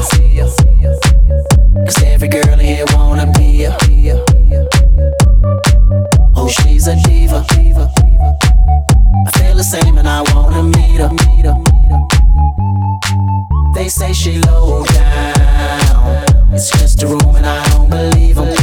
ya. 'Cause every girl in here wanna be ya. Oh, she's a diva. I feel the same and I wanna meet her. They say she low down. It's just a room and I don't believe 'em.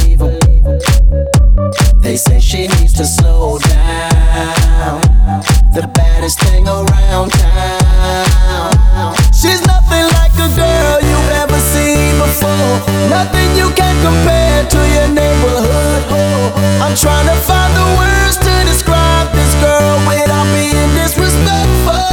They say she needs to slow down. The baddest thing around town. She's nothing like a girl you've ever seen before. Nothing you can compare to your neighborhood. I'm trying to find the words to describe this girl without being disrespectful.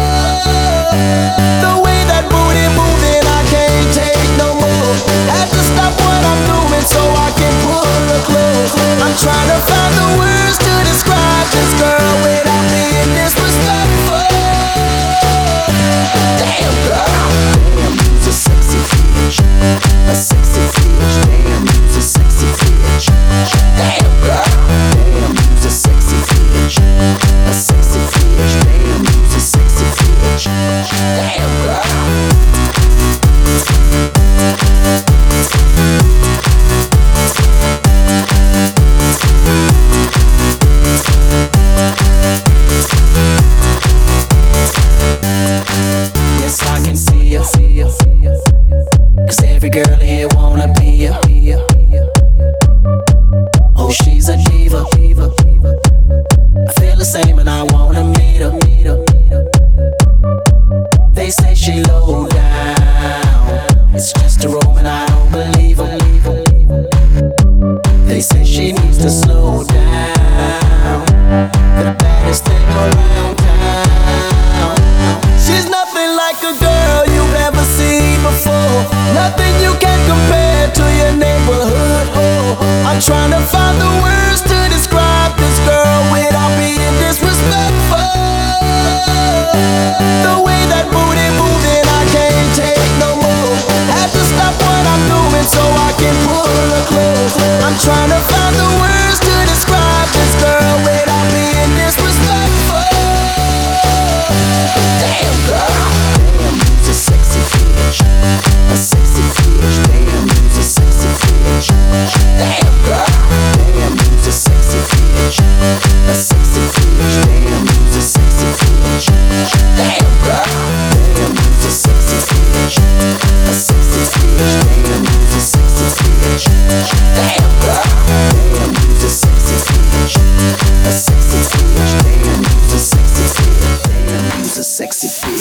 The way that booty moving, I can't take no more. Have to stop what I'm doing so I can pull her close. I'm trying to find the words to describe this girl without being disrespectful. Damn girl, damn, you's a sexy bitch, a sexy bitch. Damn, you's a sexy bitch. Damn girl, damn, you's a sexy bitch, a sexy bitch. Damn, you's a sexy bitch. Damn girl. Yes, I can see ya. 'Cause every girl here wanna be ya. Oh, she's a diva. I feel the same and I wanna meet her. They say she low down. It's just a room and I don't believe 'em. They say she needs to slow down. The baddest thing around town. She's nothing like a girl you've ever seen before. Nothing you can compare to your neighborhood. I'm trying to find the words to describe this girl without being disrespectful. The way that booty moving, I can't take no more. Have to stop what I'm doing so I can pull her close. I'm trying to find the words to describe this girl without being disrespectful. Damn girl, damn, you's a sexy bitch, a sexy bitch. Damn, you's a sexy bitch. Damn girl, damn, you's a sexy bitch, a sexy bitch. Damn, you's a sexy bitch. Damn girl, damn, you's a sexy bitch, a sexy bitch. Damn, you's a sexy bitch. Damn girl, damn, you's a sexy bitch, a sexy bitch. Damn, you's a sexy bitch. Damn, you's a sexy bitch.